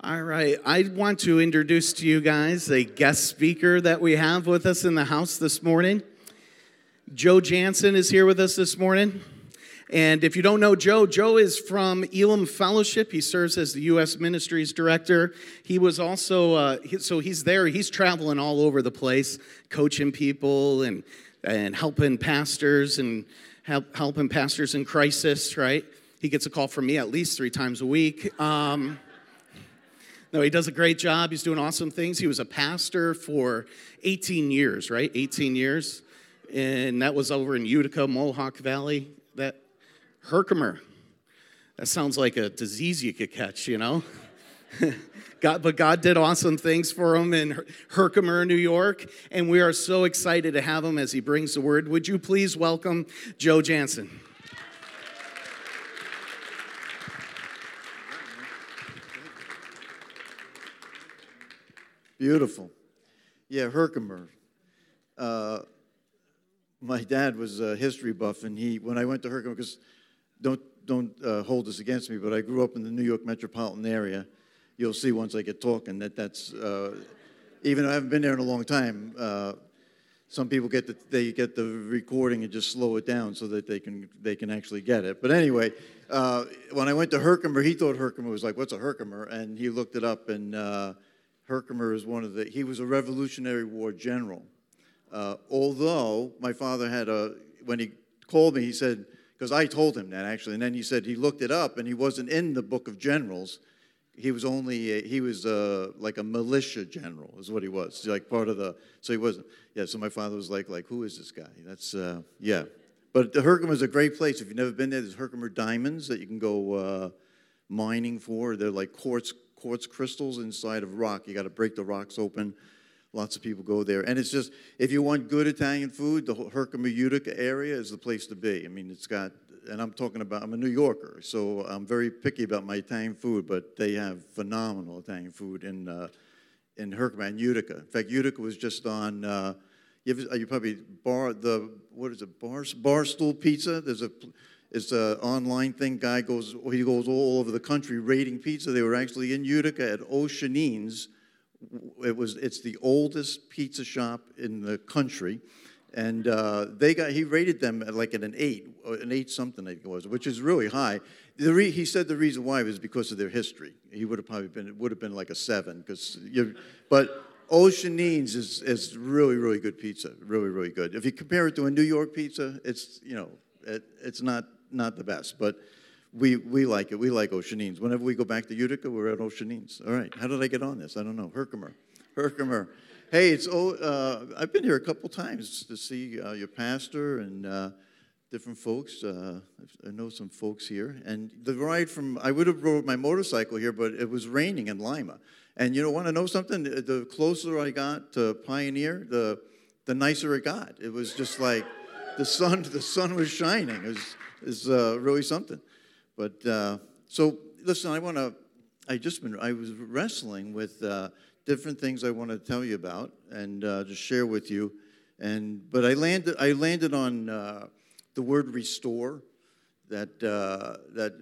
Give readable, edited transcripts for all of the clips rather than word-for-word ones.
All right, I want to introduce to you guys a guest speaker that we have with us in the house this morning. Joe Jansen is here with us this morning. And if you don't know Joe, Joe is from Elam Fellowship. He serves as the U.S. Ministries Director. He was also, so he's there. He's traveling all over the place, coaching people and helping pastors and helping pastors in crisis, right? He gets a call from me at least 3 times a week. No, he does a great job. He's doing awesome things. He was a pastor for 18 years, right? 18 years. And that was over in Utica, Mohawk Valley. That Herkimer. That sounds like a disease you could catch, you know? But God did awesome things for him in Herkimer, New York. And we are so excited to have him as he brings the word. Would you please welcome Joe Jansen? Beautiful. Yeah, Herkimer. My dad was a history buff, and when I went to Herkimer, because don't hold this against me, but I grew up in the New York metropolitan area. You'll see once I get talking that's even though I haven't been there in a long time. Some people get the recording and just slow it down so that they can actually get it. But anyway, when I went to Herkimer, he thought Herkimer was like, what's a Herkimer? And he looked it up, and Herkimer is he was a Revolutionary War general. Although my father when he called me, he said, because I told him that actually, and then he said he looked it up and he wasn't in the book of generals. He was like a militia general is what he was, like part of so he wasn't, so my father was like, who is this guy? That's, yeah. But Herkimer is a great place. If you've never been there, there's Herkimer diamonds that you can go mining for. They're like quartz crystals inside of rock. You got to break the rocks open. Lots of people go there. And it's just, if you want good Italian food, the Herkimer Utica area is the place to be. I mean, it's got, and I'm a New Yorker, so I'm very picky about my Italian food, but they have phenomenal Italian food in Herkimer and Utica. In fact, Utica was just on, you probably, Barstool Pizza? It's an online thing. He goes all over the country rating pizza. They were actually in Utica at Oceanines. It's the oldest pizza shop in the country, and he rated them at like an 8 something I think it was, which is really high. He said the reason why was because of their history. He would have been like a 7 but Oceanines is really, really good pizza, really, really good. If you compare it to a New York pizza, it's it's not the best, but we like it. We like Oceanines. Whenever we go back to Utica, we're at Oceanines. All right. How did I get on this? I don't know. Herkimer. Hey, I've been here a couple times to see your pastor and different folks. I know some folks here. And the ride I would have rode my motorcycle here, but it was raining in Lima. And you want to know something? The closer I got to Pioneer, the nicer it got. It was just like the sun was shining. It was really something. But so listen, I was wrestling with different things I want to tell you about and just share with you. But I landed on the word restore. That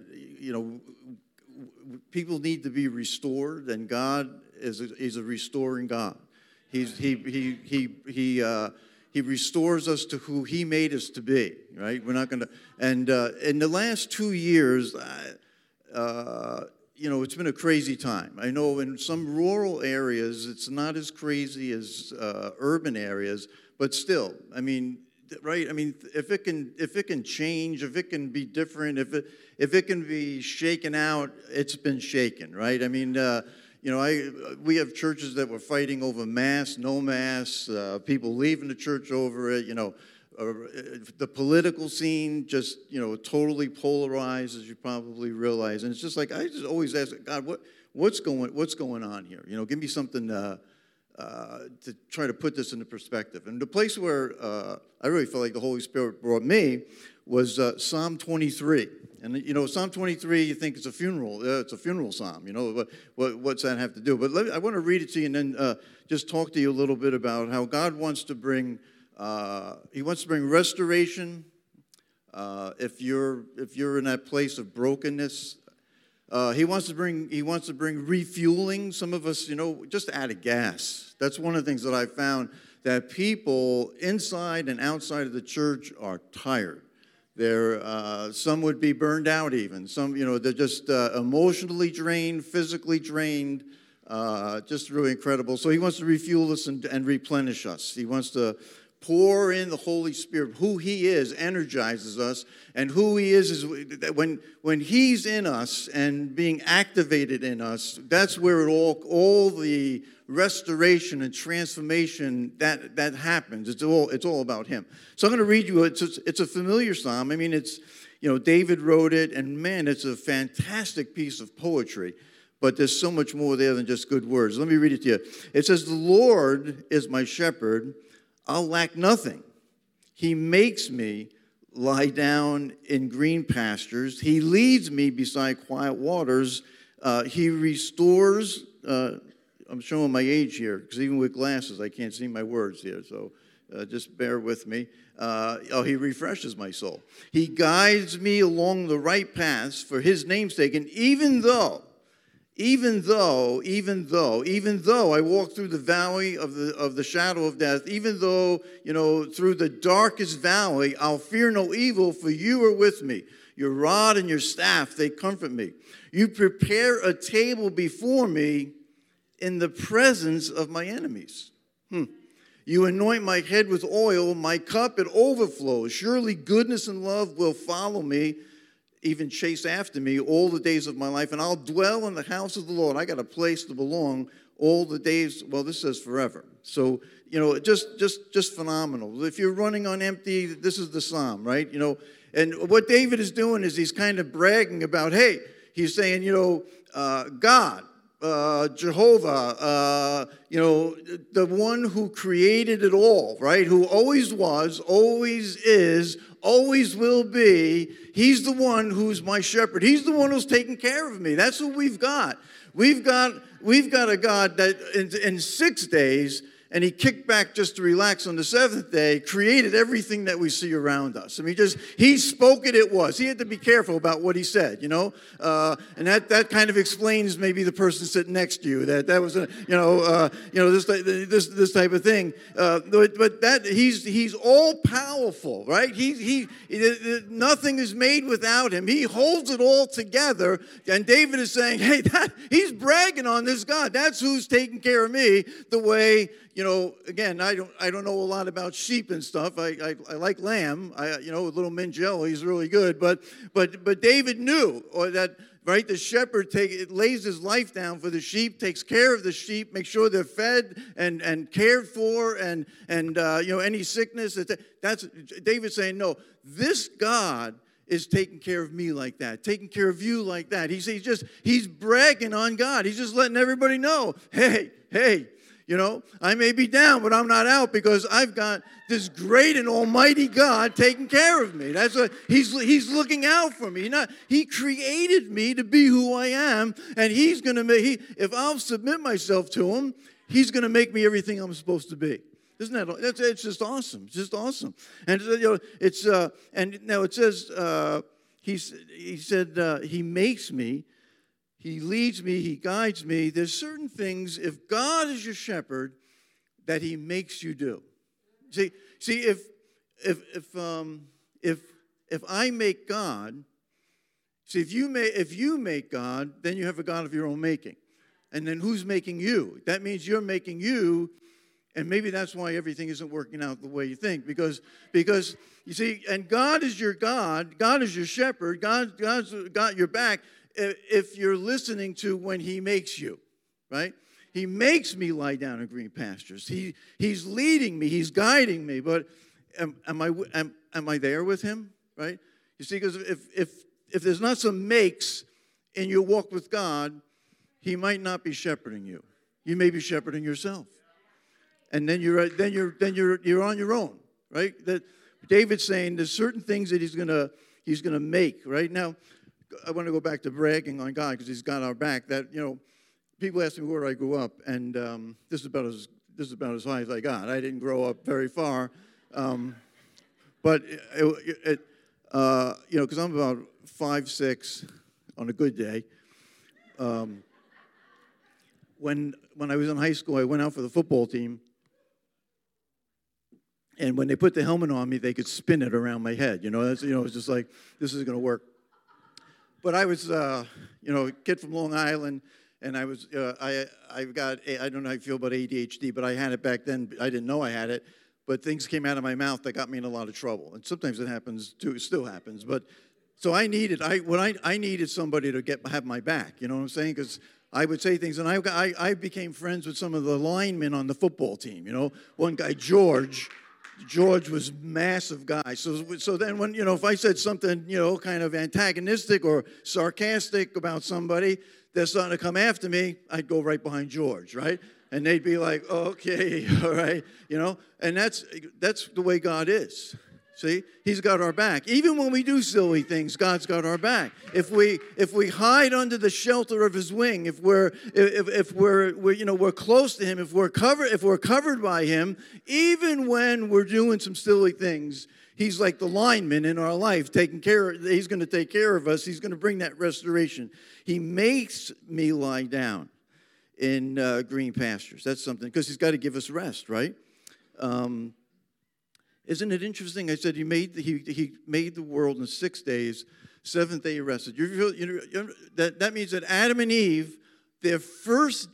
people need to be restored, and God is a restoring God. He restores us to who He made us to be, right? We're not going to. And in the last 2 years, it's been a crazy time. I know in some rural areas, it's not as crazy as urban areas, but still, I mean, right? I mean, if it can change, if it can be different, if it can be shaken out, it's been shaken, right? I mean. We have churches that were fighting over mass, no mass, people leaving the church over it, the political scene just, totally polarized, as you probably realize. And it's just like, I just always ask, God, what's going on here? Give me something to try to put this into perspective. And the place where I really felt like the Holy Spirit brought me was Psalm 23. And, Psalm 23, you think it's a funeral. It's a funeral psalm, What's that have to do? But I want to read it to you and then just talk to you a little bit about how God wants to bring, He wants to bring restoration. If you're in that place of brokenness, He wants to bring refueling. Some of us, just added gas. That's one of the things that I found, that people inside and outside of the church are tired. Some would be burned out even. Some, they're just emotionally drained, physically drained, just really incredible. So he wants to refuel us and replenish us. He wants to pour in the Holy Spirit. Who he is energizes us, and who he is when he's in us and being activated in us, that's where all the restoration and transformation that happens. It's all about him. So I'm going to read you. It's a familiar psalm. I mean, it's David wrote it, and man, it's a fantastic piece of poetry. But there's so much more there than just good words. Let me read it to you. It says, "The Lord is my shepherd; I'll lack nothing. He makes me lie down in green pastures. He leads me beside quiet waters. He restores." I'm showing my age here, because even with glasses, I can't see my words here, so just bear with me. He refreshes my soul. He guides me along the right paths for his name's sake, and even though I walk through the valley of the shadow of death, even though, through the darkest valley, I'll fear no evil, for you are with me. Your rod and your staff, they comfort me. You prepare a table before me in the presence of my enemies. You anoint my head with oil, my cup, it overflows. Surely goodness and love will follow me, even chase after me all the days of my life, and I'll dwell in the house of the Lord. I got a place to belong all the days. Well, this says forever. So, just phenomenal. If you're running on empty, this is the psalm, right? And what David is doing is he's kind of bragging about, hey, he's saying, God, Jehovah, the one who created it all, right? Who always was, always is, always will be. He's the one who's my shepherd. He's the one who's taking care of me. That's what we've got. We've got a God that in 6 days, and he kicked back just to relax on the seventh day, created everything that we see around us. I mean, he spoke it was. He had to be careful about what he said, and that kind of explains maybe the person sitting next to you, that was, this type of thing. But that he's all powerful, right? Nothing is made without him. He holds it all together. And David is saying, hey, he's bragging on this God. That's who's taking care of me the way. Again, I don't know a lot about sheep and stuff. I like lamb. With little Minjello, he's really good. But David knew that, right? The shepherd lays his life down for the sheep, takes care of the sheep, makes sure they're fed and cared for, and any sickness. That's David saying, no, this God is taking care of me like that, taking care of you like that. He's bragging on God. He's just letting everybody know, hey. I may be down, but I'm not out, because I've got this great and almighty God taking care of me. That's what he's looking out for me. He created me to be who I am, and he's going to make. If I'll submit myself to him, he's going to make me everything I'm supposed to be. Isn't that? It's just awesome. It's just awesome. And and now it says he said he makes me. He leads me, he guides me. There's certain things, if God is your shepherd, that he makes you do. See, if I make God, if you make God, then you have a God of your own making. And then who's making you? That means you're making you, and maybe that's why everything isn't working out the way you think. Because you see, and God is your God, God is your shepherd, God's got your back. If you're listening to when he makes you, right? He makes me lie down in green pastures. He's leading me. He's guiding me. But am I there with him, right? You see, because if there's not some makes in your walk with God, he might not be shepherding you. You may be shepherding yourself, and then you're on your own, right? That David's saying there's certain things that he's gonna make right now. I want to go back to bragging on God, because he's got our back. That, people ask me where I grew up, and this is about as high as I got. I didn't grow up very far, but because I'm about 5'6" on a good day, When I was in high school, I went out for the football team. And when they put the helmet on me, they could spin it around my head. It's just like, this isn't going to work. But I was, a kid from Long Island, and I was, I don't know how you feel about ADHD, but I had it back then. I didn't know I had it, but things came out of my mouth that got me in a lot of trouble. And sometimes it happens too. It still happens. But so I needed somebody to have my back. You know what I'm saying? Because I would say things, and I became friends with some of the linemen on the football team. One guy, George was a massive guy. So then when, if I said something, kind of antagonistic or sarcastic about somebody that's starting to come after me, I'd go right behind George, right? And they'd be like, okay, all right, and that's the way God is. See, he's got our back. Even when we do silly things, God's got our back. If we hide under the shelter of his wing, if we're close to him, if we're covered by him, even when we're doing some silly things, he's like the lineman in our life, he's going to take care of us. He's going to bring that restoration. He makes me lie down in green pastures. That's something, because he's got to give us rest, right? Isn't it interesting? I said he made the world in 6 days. Seventh day he rested. That means that Adam and Eve, their first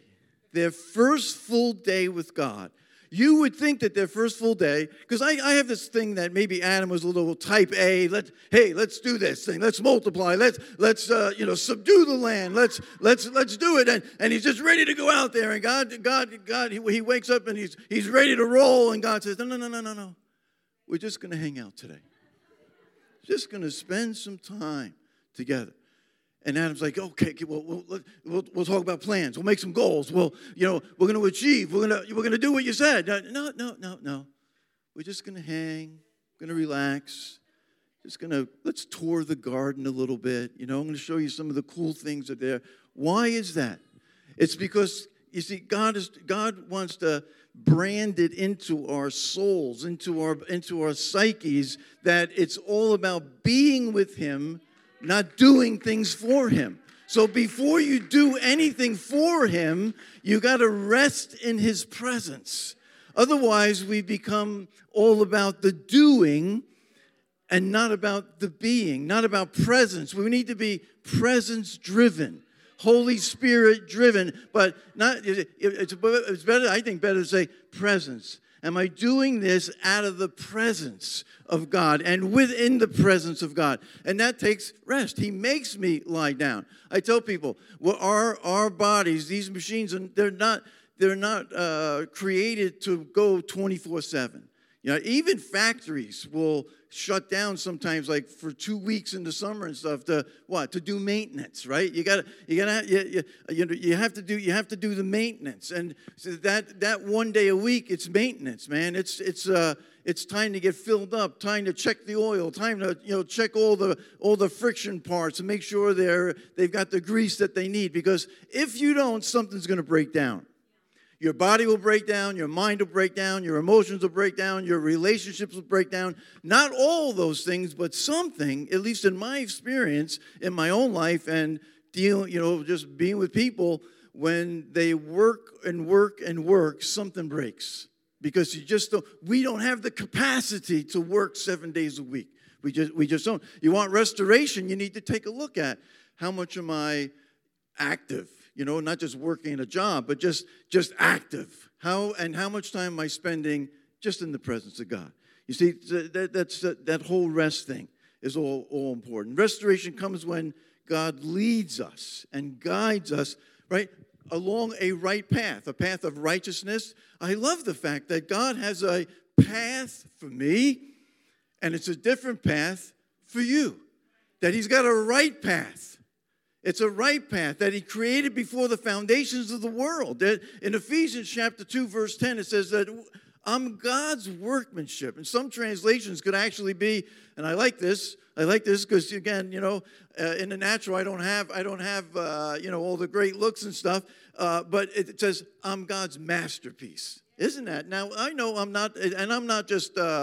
full day with God. You would think that their first full day, because I have this thing that maybe Adam was a little type A. Let's do this thing. Let's multiply. Let's subdue the land. Let's do it. And he's just ready to go out there. And God, he wakes up and he's ready to roll. And God says, no. We're just going to hang out today. Just going to spend some time together. And Adam's like, okay, we'll talk about plans. We'll make some goals. We're going to achieve. We're going to do what you said. No. We're just going to hang. Going to relax. Let's tour the garden a little bit. I'm going to show you some of the cool things that are there. Why is that? It's because, you see, God wants to brand it into our souls, into our psyches, that it's all about being with him, not doing things for him. So before you do anything for him, you got to rest in his presence. Otherwise, we become all about the doing and not about the being, not about presence. We need to be presence-driven. Holy Spirit driven, but not. It's better. I think better to say presence. Am I doing this out of the presence of God and within the presence of God? And that takes rest. He makes me lie down. I tell people, our bodies, these machines, they're not created to go 24/7. Even factories will shut down sometimes, like for 2 weeks in the summer and stuff, to do maintenance, right? You have to do the maintenance, and so that 1 day a week, it's maintenance, man. It's time to get filled up, time to check the oil, time to check all the friction parts and make sure they've got the grease that they need, because if you don't, something's going to break down. Your body will break down, your mind will break down, your emotions will break down, your relationships will break down. Not all those things, but something, at least in my experience, in my own life, and just being with people, when they work and work and work, something breaks. Because we don't have the capacity to work 7 days a week. We just don't. You want restoration, you need to take a look at how much am I active. Not just working a job, but just active. How much time am I spending just in the presence of God? You see, that whole rest thing is all important. Restoration comes when God leads us and guides us, right, along a right path, a path of righteousness. I love the fact that God has a path for me, and it's a different path for you. That he's got a right path. It's a right path that he created before the foundations of the world. That in Ephesians chapter 2, verse 10, it says that I'm God's workmanship. And some translations could actually be, and I like this because, again, in the natural, I don't have all the great looks and stuff. But it says, I'm God's masterpiece. Isn't that? Now, I know I'm not, and I'm not just,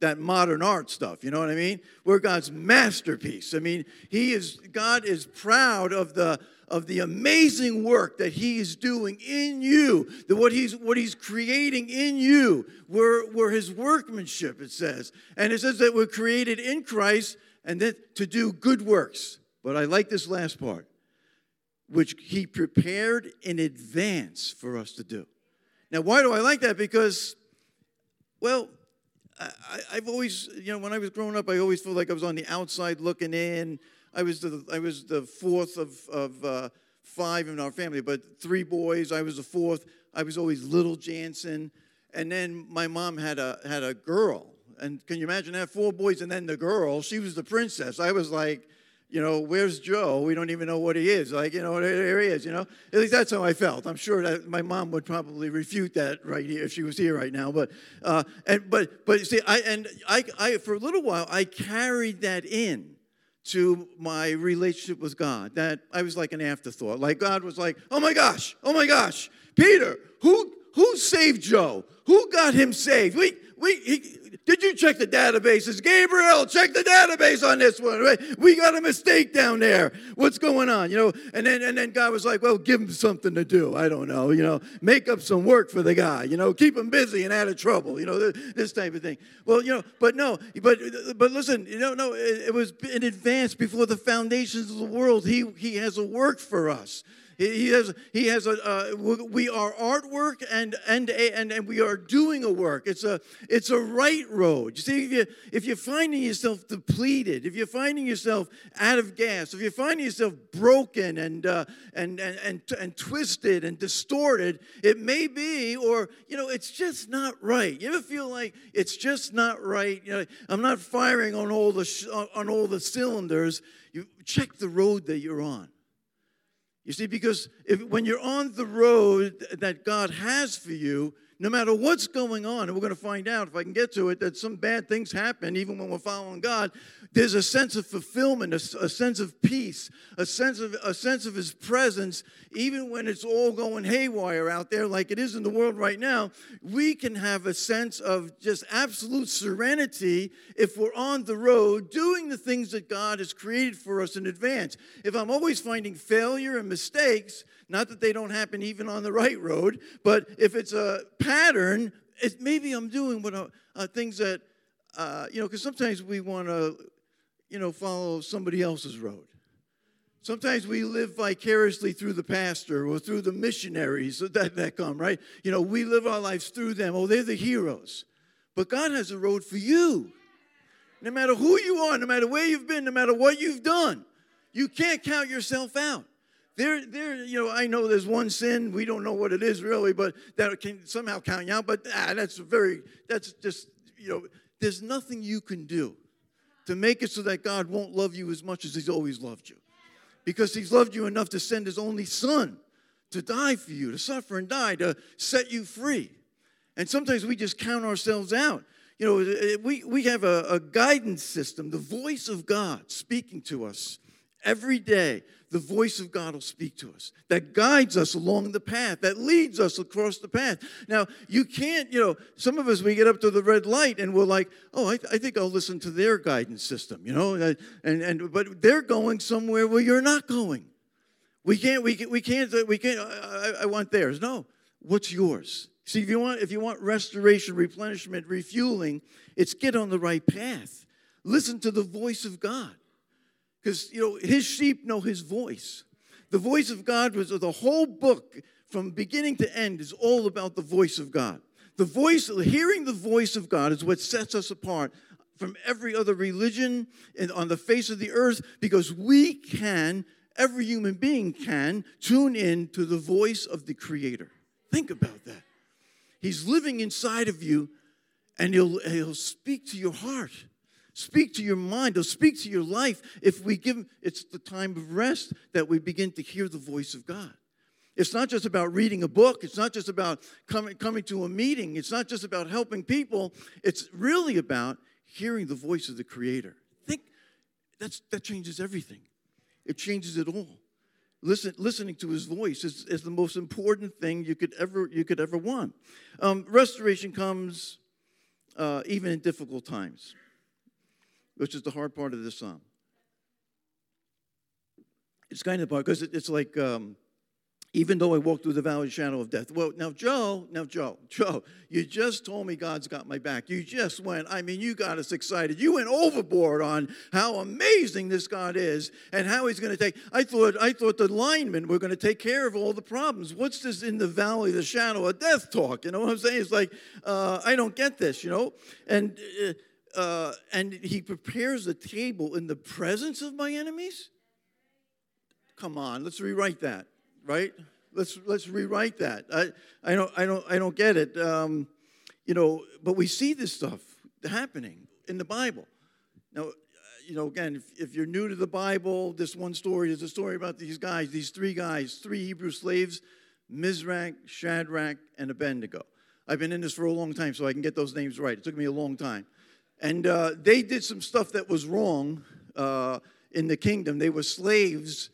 that modern art stuff, you know what I mean? We're God's masterpiece. I mean, God is proud of the amazing work that he is doing in you, what he's creating in you. We're his workmanship, it says. And it says that we're created in Christ and that to do good works. But I like this last part, which he prepared in advance for us to do. Now, why do I like that? Because, well, I've always, when I was growing up, I always felt like I was on the outside looking in. I was the fourth of 5 in our family, but 3 boys. I was the fourth. I was always little Jansen. And then my mom had a girl. And can you imagine that? 4 boys and then the girl. She was the princess. I was like, where's Joe? We don't even know what he is. Like, there he is, At least that's how I felt. I'm sure that my mom would probably refute that right here if she was here right now. But see, I for a little while, I carried that in to my relationship with God. That I was like an afterthought. Like God was like, oh my gosh, Peter, who saved Joe? Who got him saved? Did you check the databases? Gabriel, check the database on this one. Right? We got a mistake down there. What's going on? And then God was like, well, give him something to do. I don't know. Make up some work for the guy. Keep him busy and out of trouble. This type of thing. Well, but listen. No. It was in advance before the foundations of the world. He has a work for us. We are artwork and we are doing a work. It's a right road. You see, if you're finding yourself depleted, if you're finding yourself out of gas, if you're finding yourself broken and twisted and distorted, it may be, or it's just not right. You ever feel like it's just not right? I'm not firing on all the cylinders. You check the road that you're on. You see, because when you're on the road that God has for you, no matter what's going on, and we're going to find out, if I can get to it, that some bad things happen even when we're following God, there's a sense of fulfillment, a sense of peace, a sense of his presence. Even when it's all going haywire out there like it is in the world right now, we can have a sense of just absolute serenity if we're on the road doing the things that God has created for us in advance. If I'm always finding failure and mistakes, not that they don't happen even on the right road, but if it's a pattern, maybe I'm doing things that, because sometimes we want to, follow somebody else's road. Sometimes we live vicariously through the pastor or through the missionaries that come, right? We live our lives through them. Oh, they're the heroes. But God has a road for you. No matter who you are, no matter where you've been, no matter what you've done, you can't count yourself out. I know there's one sin, we don't know what it is really, but that can somehow count you out, but that's just, there's nothing you can do to make it so that God won't love you as much as he's always loved you. Because he's loved you enough to send his only son to die for you, to suffer and die, to set you free. And sometimes we just count ourselves out. We have a guidance system, the voice of God speaking to us. Every day, the voice of God will speak to us. That guides us along the path. That leads us across the path. Now, you can't, some of us, we get up to the red light and we're like, oh, I think I'll listen to their guidance system, but they're going somewhere where you're not going. We can't, I want theirs. No, what's yours? See, if you want restoration, replenishment, refueling, it's get on the right path. Listen to the voice of God. Because, his sheep know his voice. The voice of God was the whole book from beginning to end is all about the voice of God. Hearing the voice of God is what sets us apart from every other religion on the face of the earth, because every human being can tune in to the voice of the Creator. Think about that. He's living inside of you, and he'll speak to your heart. Speak to your mind. He'll speak to your life. If we give him, it's the time of rest that we begin to hear the voice of God. It's not just about reading a book. It's not just about coming to a meeting. It's not just about helping people. It's really about hearing the voice of the Creator. That changes everything. It changes it all. Listening to his voice is the most important thing you could ever want. Restoration comes even in difficult times, which is the hard part of this psalm. It's kind of hard because it's like, even though I walk through the valley of the shadow of death. Well, now, Joe, you just told me God's got my back. You just went, you got us excited. You went overboard on how amazing this God is and how he's going to take. I thought the linemen were going to take care of all the problems. What's this in the valley of the shadow of death talk? You know what I'm saying? It's like, I don't get this, And he prepares a table in the presence of my enemies? Come on, let's rewrite that. Right? Let's rewrite that. I don't get it. But we see this stuff happening in the Bible. Now, again, if you're new to the Bible, this one story is a story about these three guys, three Hebrew slaves, Mizrak, Shadrach, and Abednego. I've been in this for a long time, so I can get those names right. It took me a long time. And they did some stuff that was wrong in the kingdom. They were slaves.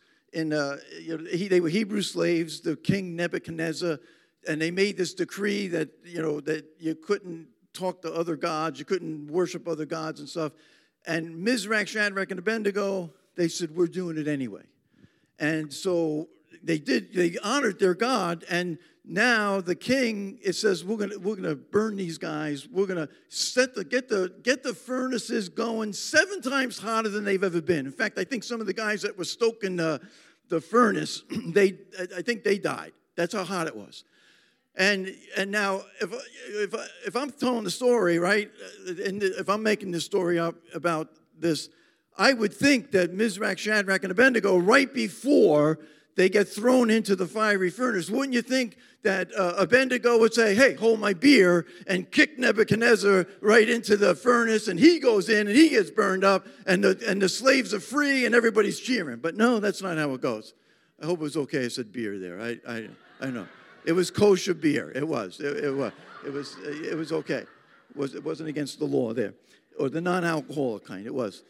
They were Hebrew slaves, the king Nebuchadnezzar, and they made this decree that you couldn't talk to other gods, you couldn't worship other gods and stuff. And Mizrak, Shadrach, and Abednego, they said, we're doing it anyway. And so they honored their God, and now the king, it says, we're gonna burn these guys. We're gonna get the furnaces going 7 times hotter than they've ever been. In fact, I think some of the guys that were stoking the furnace, I think they died. That's how hot it was. And now, if I'm telling the story, right, and if I'm making this story up about this, I would think that Mizrak, Shadrach, and Abednego, right before they get thrown into the fiery furnace, wouldn't you think that Abednego would say, hey, hold my beer, and kick Nebuchadnezzar right into the furnace, and he goes in, and he gets burned up, and the slaves are free, and everybody's cheering. But no, that's not how it goes. I hope it was okay I said beer there. I know. It was kosher beer. It was. It was okay. It wasn't against the law there. Or the non-alcoholic kind. It was.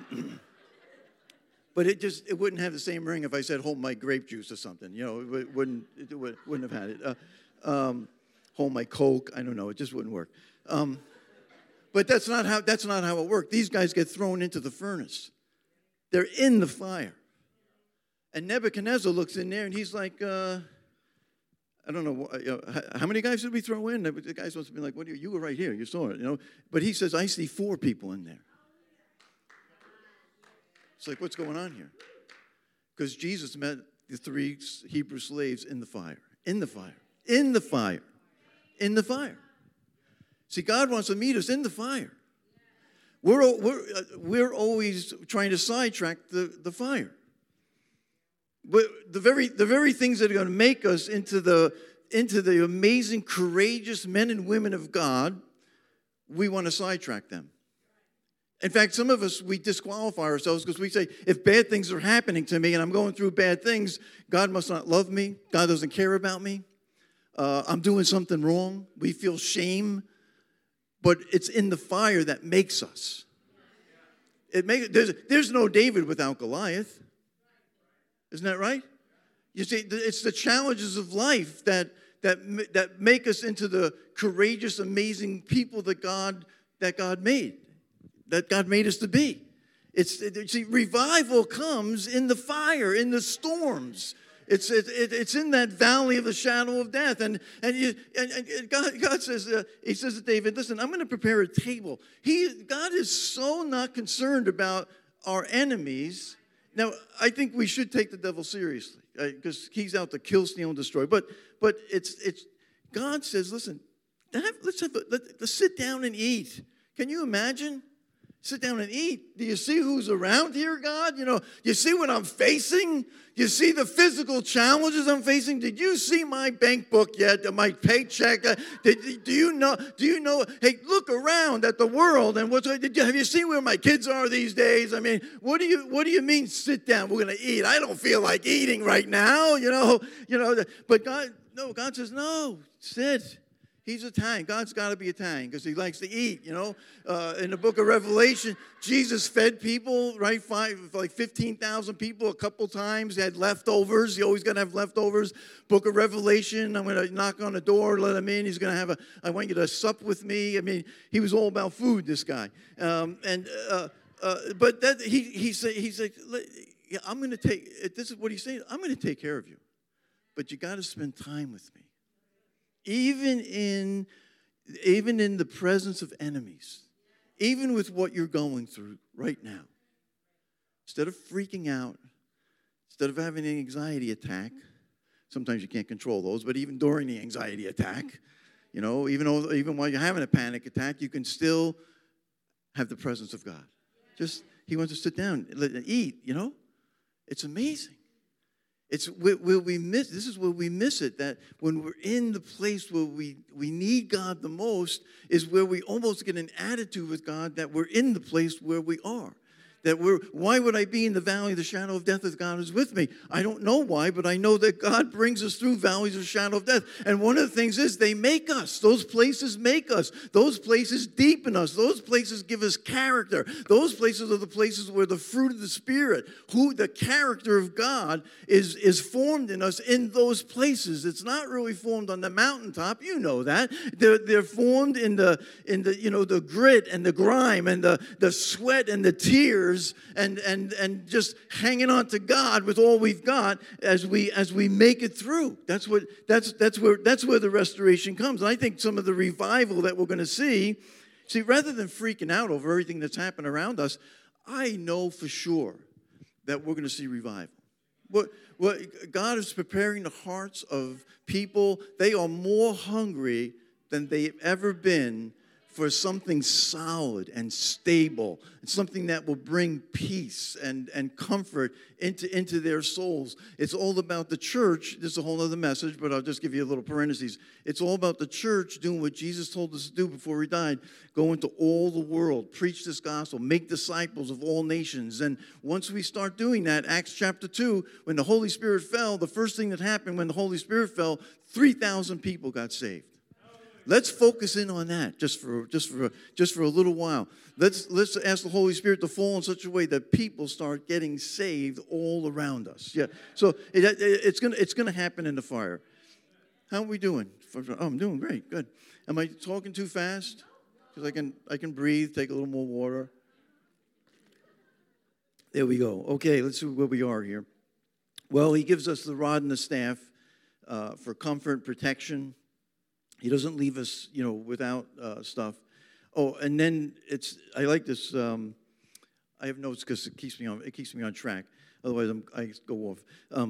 But it wouldn't have the same ring if I said, hold my grape juice or something. It wouldn't have had it. Hold my Coke. I don't know. It just wouldn't work. But that's not how it worked. These guys get thrown into the furnace. They're in the fire. And Nebuchadnezzar looks in there and he's like, I don't know, how many guys did we throw in? The guys must have been like, you were right here. You saw it, But he says, I see 4 people in there. It's like, what's going on here? Because Jesus met the 3 Hebrew slaves in the fire. In the fire. In the fire. In the fire. See, God wants to meet us in the fire. We're always trying to sidetrack the fire. But the very things that are going to make us into the amazing, courageous men and women of God, we want to sidetrack them. In fact, some of us, we disqualify ourselves because we say, if bad things are happening to me and I'm going through bad things, God must not love me. God doesn't care about me. I'm doing something wrong. We feel shame. But it's in the fire that makes us. There's no David without Goliath. Isn't that right? You see, it's the challenges of life that make us into the courageous, amazing people that God made. That God made us to be. See, revival comes in the fire, in the storms. It's in that valley of the shadow of death. And God says, he says to David, listen, I'm going to prepare a table. God is so not concerned about our enemies. Now, I think we should take the devil seriously because he's out to kill, steal, and destroy. But it's God says, listen, let's sit down and eat. Can you imagine? Sit down and eat. Do you see who's around here, God? You see what I'm facing? You see the physical challenges I'm facing? Did you see my bank book yet? My paycheck? Do you know? Hey, look around at the world and have you seen where my kids are these days? I mean, what do you mean sit down? We're going to eat. I don't feel like eating right now, But God says, no, sit. He's Italian. God's got to be Italian because he likes to eat, you know. In the book of Revelation, Jesus fed people, right? 15,000 people a couple times. He had leftovers. You always got to have leftovers. Book of Revelation, I'm going to knock on the door, let him in. He's going to have I want you to sup with me. I mean, he was all about food, this guy. But that he's like, yeah, I'm going to take, this is what he's saying, I'm going to take care of you. But you got to spend time with me. Even in the presence of enemies, even with what you're going through right now, instead of freaking out, instead of having an anxiety attack, sometimes you can't control those, but even during the anxiety attack, you know, even while you're having a panic attack, you can still have the presence of God. He wants to sit down and eat, you know. It's amazing. It's where we miss. This is where we miss it. That when we're in the place where we need God the most, is where we almost get an attitude with God that we're in the place where we are. Why would I be in the valley of the shadow of death if God is with me? I don't know why, but I know that God brings us through valleys of shadow of death. And one of the things is they make us. Those places make us. Those places deepen us. Those places give us character. Those places are the places where the fruit of the Spirit, the character of God is formed in us in those places. It's not really formed on the mountaintop. You know that. They're formed in the the grit and the grime and the sweat and the tears. And just hanging on to God with all we've got as we make it through. That's where the restoration comes. And I think some of the revival that we're going to see, rather than freaking out over everything that's happened around us, I know for sure that we're going to see revival. What God is preparing the hearts of people. They are more hungry than they've ever been for something solid and stable, something that will bring peace and comfort into their souls. It's all about the church. This is a whole other message, but I'll just give you a little parentheses. It's all about the church doing what Jesus told us to do before he died. Go into all the world, preach this gospel, make disciples of all nations. And once we start doing that, Acts chapter 2, when the Holy Spirit fell, the first thing that happened when the Holy Spirit fell, 3,000 people got saved. Let's focus in on that just for a little while. Let's ask the Holy Spirit to fall in such a way that people start getting saved all around us. Yeah. So it's gonna happen in the fire. How are we doing? Oh, I'm doing great. Good. Am I talking too fast? Because I can breathe. Take a little more water. There we go. Okay. Let's see where we are here. Well, he gives us the rod and the staff for comfort, protection. He doesn't leave us, without stuff. Oh, and then I like this. I have notes because it keeps me on track. Otherwise, I go off.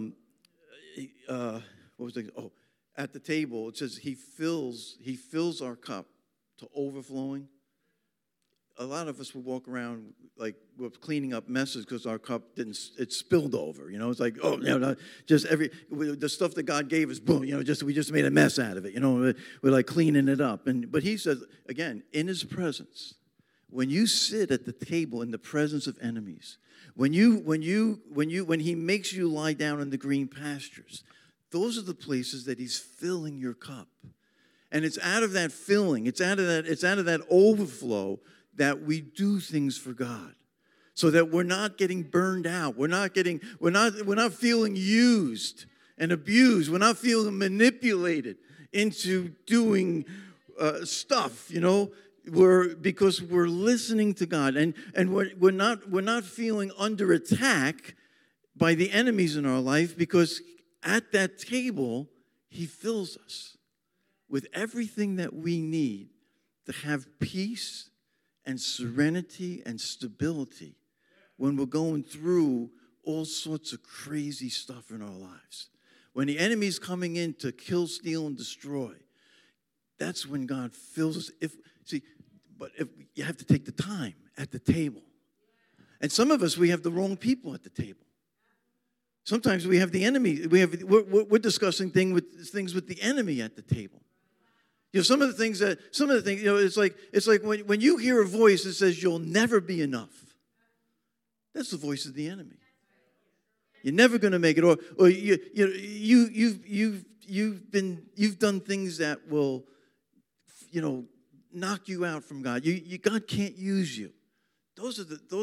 What was I? Oh, at the table it says he fills our cup to overflowing. A lot of us will walk around like we're cleaning up messes because our cup it spilled over. It's like, just the stuff that God gave us, boom, we just made a mess out of it. We're like cleaning it up. But he says, again, in his presence, when you sit at the table in the presence of enemies, when he makes you lie down in the green pastures, those are the places that he's filling your cup. And it's out of that filling, it's out of that overflow that we do things for God, so that we're not getting burned out. We're not feeling used and abused. We're not feeling manipulated into doing stuff, because we're listening to God, and we're not feeling under attack by the enemies in our life, because at that table he fills us with everything that we need to have peace and serenity and stability when we're going through all sorts of crazy stuff in our lives. When the enemy's coming in to kill, steal, and destroy, that's when God fills us. If you have to take the time at the table. And some of us, we have the wrong people at the table. Sometimes we have the enemy. We're discussing things with the enemy at the table. Some of the things, it's like when you hear a voice that says you'll never be enough. That's the voice of the enemy. You're never going to make it, or you've done things that will knock you out from God. God can't use you. Those are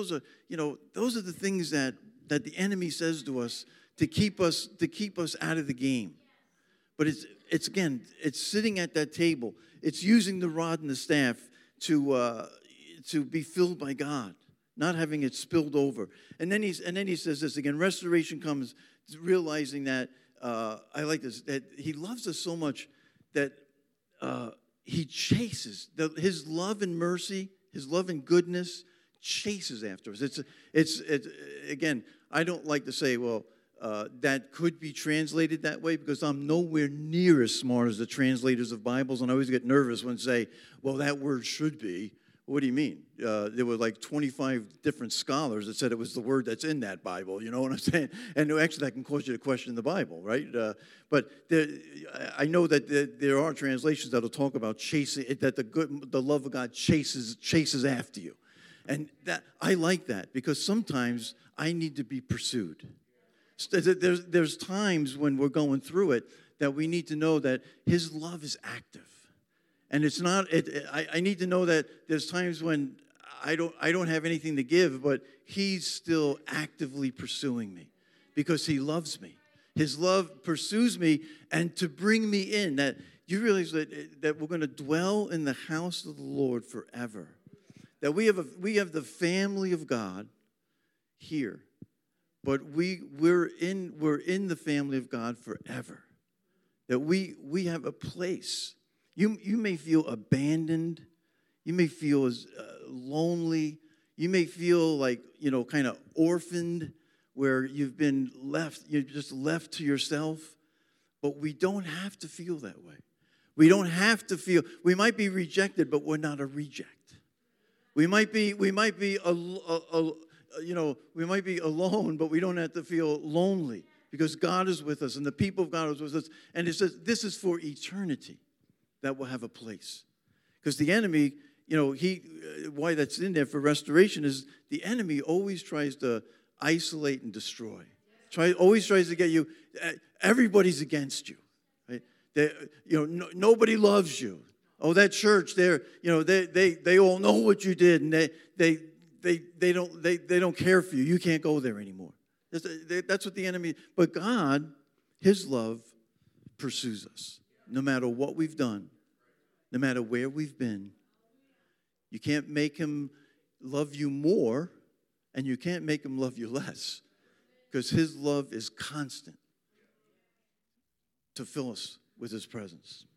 the things that the enemy says to us to keep us out of the game. But it's sitting at that table. It's using the rod and the staff to be filled by God, not having it spilled over. And then he says this again. Restoration comes realizing that I like this, that he loves us so much that he chases. His love and mercy, his love and goodness chases after us. It's again, I don't like to say, well, that could be translated that way because I'm nowhere near as smart as the translators of Bibles, and I always get nervous when they say, well, that word should be. What do you mean? There were like 25 different scholars that said it was the word that's in that Bible. You know what I'm saying? And actually, that can cause you to question the Bible, right? But I know that there are translations that will talk about chasing, that the love of God chases after you. And that I like that because sometimes I need to be pursued. There's times when we're going through it that we need to know that his love is active. And it's not. I need to know that there's times when I don't have anything to give, but he's still actively pursuing me because he loves me. His love pursues me, and to bring me in. That you realize that we're going to dwell in the house of the Lord forever. That we have the family of God here, but we're in the family of God forever. That we have a place. You may feel abandoned. You may feel lonely. You may feel like, kind of orphaned where you've been left. You're just left to yourself. But we don't have to feel that way. We don't have to feel. We might be rejected, but we're not a reject. We might be alone, but we don't have to feel lonely because God is with us and the people of God is with us. And it says this is for eternity. That will have a place. Because the enemy, why that's in there for restoration is the enemy always tries to isolate and destroy. Always tries to get you, everybody's against you. Right? Nobody loves you. Oh, that church, they all know what you did, and they don't care for you. You can't go there anymore. That's what the enemy, but God, his love pursues us. No matter what we've done, no matter where we've been, you can't make him love you more, and you can't make him love you less, because his love is constant to fill us with his presence.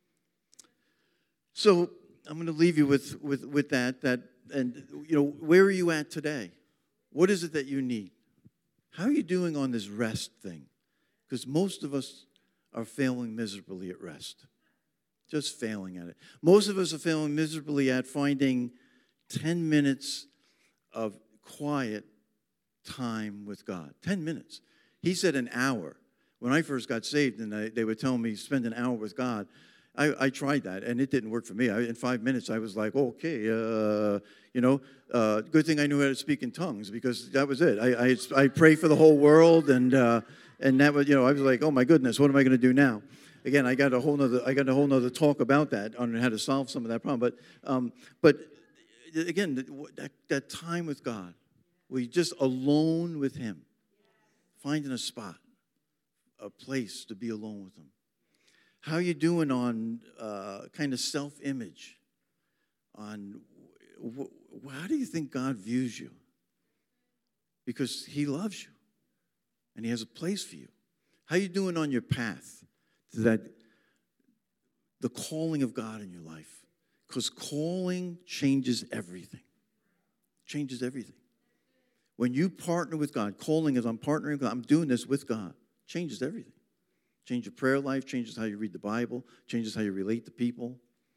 So I'm going to leave you with that, and where are you at today? What is it that you need? How are you doing on this rest thing? Because most of us are failing miserably at rest. Just failing at it. Most of us are failing miserably at finding 10 minutes of quiet time with God. 10 minutes. He said an hour. When I first got saved and they were telling me spend an hour with God, I tried that, and it didn't work for me. In 5 minutes, I was like, okay, good thing I knew how to speak in tongues because that was it. I pray for the whole world, and that was, I was like, oh my goodness, what am I going to do now? Again, I got a whole nother talk about that on how to solve some of that problem. But again, that time with God, where you're just alone with Him, finding a spot, a place to be alone with Him. How are you doing on kind of self-image? On how do you think God views you? Because He loves you, and He has a place for you. How are you doing on your path to the calling of God in your life? Because calling changes everything. Changes everything. When you partner with God, calling is I'm partnering with God, I'm doing this with God, changes everything. Changes your prayer life, changes how you read the Bible, changes how you relate to people.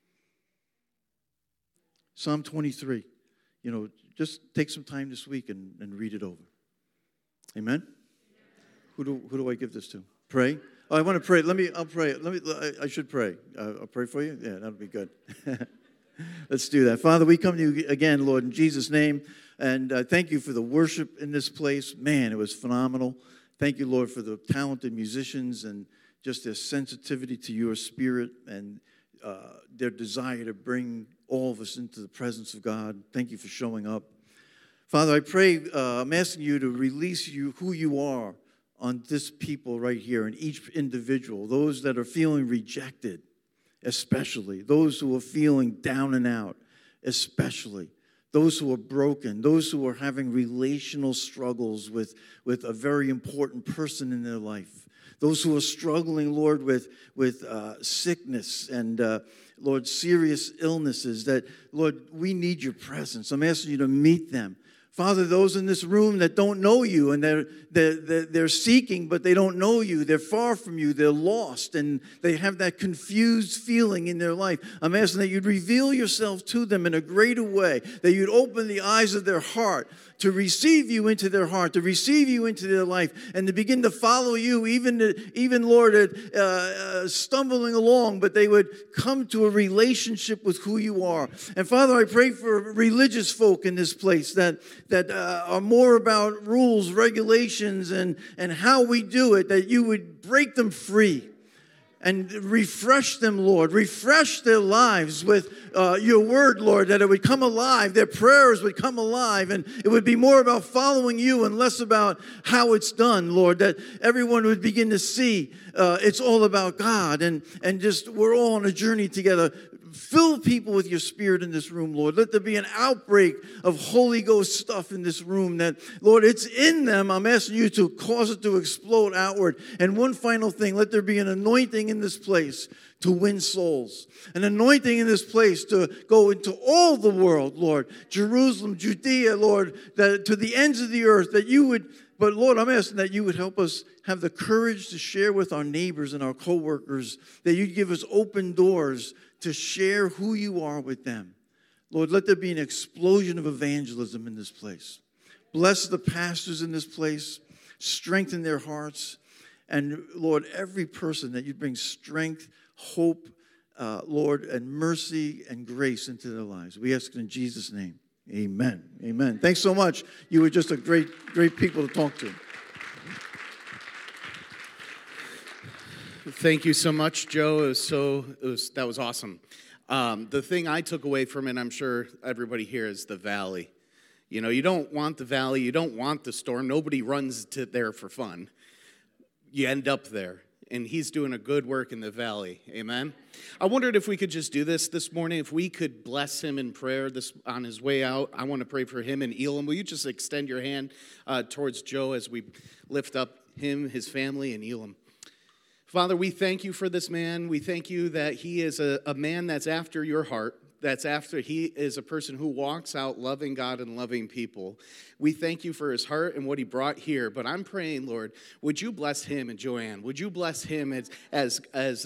Psalm 23. Just take some time this week and read it over. Amen? Who do I give this to? Pray? Oh, I want to pray. I'll pray. I should pray. I'll pray for you? Yeah, that'll be good. Let's do that. Father, we come to you again, Lord, in Jesus' name. And thank you for the worship in this place. Man, it was phenomenal. Thank you, Lord, for the talented musicians and just their sensitivity to your spirit and their desire to bring all of us into the presence of God. Thank you for showing up. Father, I pray, I'm asking you to release who you are on this people right here and each individual, those that are feeling rejected, especially, those who are feeling down and out, especially, those who are broken, those who are having relational struggles with a very important person in their life, those who are struggling, Lord, with sickness and, Lord, serious illnesses that, Lord, we need your presence. I'm asking you to meet them. Father, those in this room that don't know you and they're seeking, but they don't know you. They're far from you. They're lost, and they have that confused feeling in their life. I'm asking that you'd reveal yourself to them in a greater way, that you'd open the eyes of their heart to receive you into their heart, to receive you into their life, and to begin to follow you, even Lord, stumbling along, but they would come to a relationship with who you are. And Father, I pray for religious folk in this place that are more about rules, regulations, and how we do it, that you would break them free and refresh them, Lord. Refresh their lives with your word, Lord, that it would come alive. Their prayers would come alive, and it would be more about following you and less about how it's done, Lord, that everyone would begin to see it's all about God, and just we're all on a journey together. Fill people with your spirit in this room, Lord. Let there be an outbreak of Holy Ghost stuff in this room that, Lord, it's in them. I'm asking you to cause it to explode outward. And one final thing, let there be an anointing in this place to win souls. An anointing in this place to go into all the world, Lord. Jerusalem, Judea, Lord, that to the ends of the earth, that you would, but Lord, I'm asking that you would help us have the courage to share with our neighbors and our co-workers, that you'd give us open doors to share who you are with them. Lord, let there be an explosion of evangelism in this place. Bless the pastors in this place. Strengthen their hearts. And Lord, every person that you bring strength, hope, Lord, and mercy and grace into their lives. We ask in Jesus' name. Amen. Amen. Thanks so much. You were just a great people to talk to. Thank you so much, Joe. That was awesome. The thing I took away from it, I'm sure everybody here, is the valley. You know, you don't want the valley. You don't want the storm. Nobody runs to there for fun. You end up there, and he's doing a good work in the valley. Amen? I wondered if we could just do this morning, if we could bless him in prayer on his way out. I want to pray for him and Elam. Will you just extend your hand towards Joe as we lift up him, his family, and Elam? Father, we thank you for this man. We thank you that he is a man that's after your heart. He is a person who walks out loving God and loving people. We thank you for his heart and what he brought here. But I'm praying, Lord, would you bless him and Joanne? Would you bless him as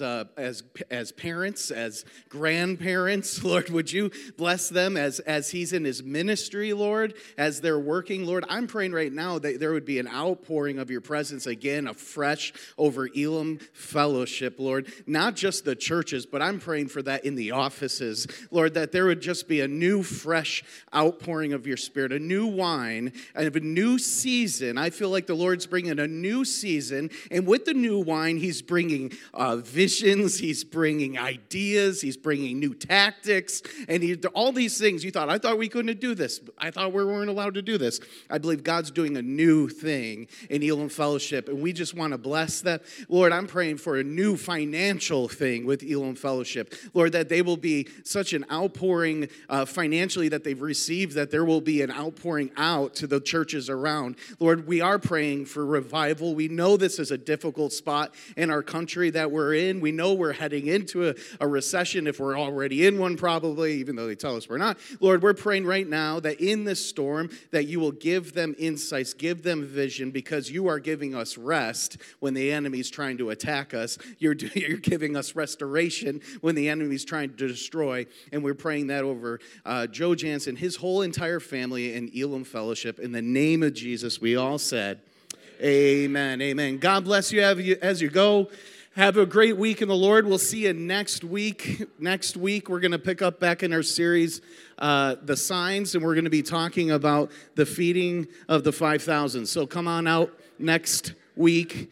parents, as grandparents, Lord? Would you bless them as he's in his ministry, Lord, as they're working, Lord? I'm praying right now that there would be an outpouring of your presence again, afresh over Elam Fellowship, Lord. Not just the churches, but I'm praying for that in the offices, Lord, that there would just be a new, fresh outpouring of your Spirit, a new wine, and a new season. I feel like the Lord's bringing a new season, and with the new wine, he's bringing visions, he's bringing ideas, he's bringing new tactics, and all these things. I thought we couldn't do this. I thought we weren't allowed to do this. I believe God's doing a new thing in Elam Fellowship, and we just want to bless that. Lord, I'm praying for a new financial thing with Elam Fellowship. Lord, that they will be such an outpouring financially that they've received, that there will be an outpouring out to the churches around. Lord, we are praying for revival. We know this is a difficult spot in our country that we're in. We know we're heading into a recession, if we're already in one probably, even though they tell us we're not. Lord, we're praying right now that in this storm, that you will give them insights, give them vision, because you are giving us rest when the enemy's trying to attack us. You're giving us restoration when the enemy's trying to destroy. And we're praying that over Joe Jansen, his whole entire family, and Elam Fellowship. In the name of Jesus, we all said, amen, amen. God bless you as you go. Have a great week in the Lord. We'll see you next week. Next week, we're going to pick up back in our series, The Signs, and we're going to be talking about the feeding of the 5,000. So come on out next week.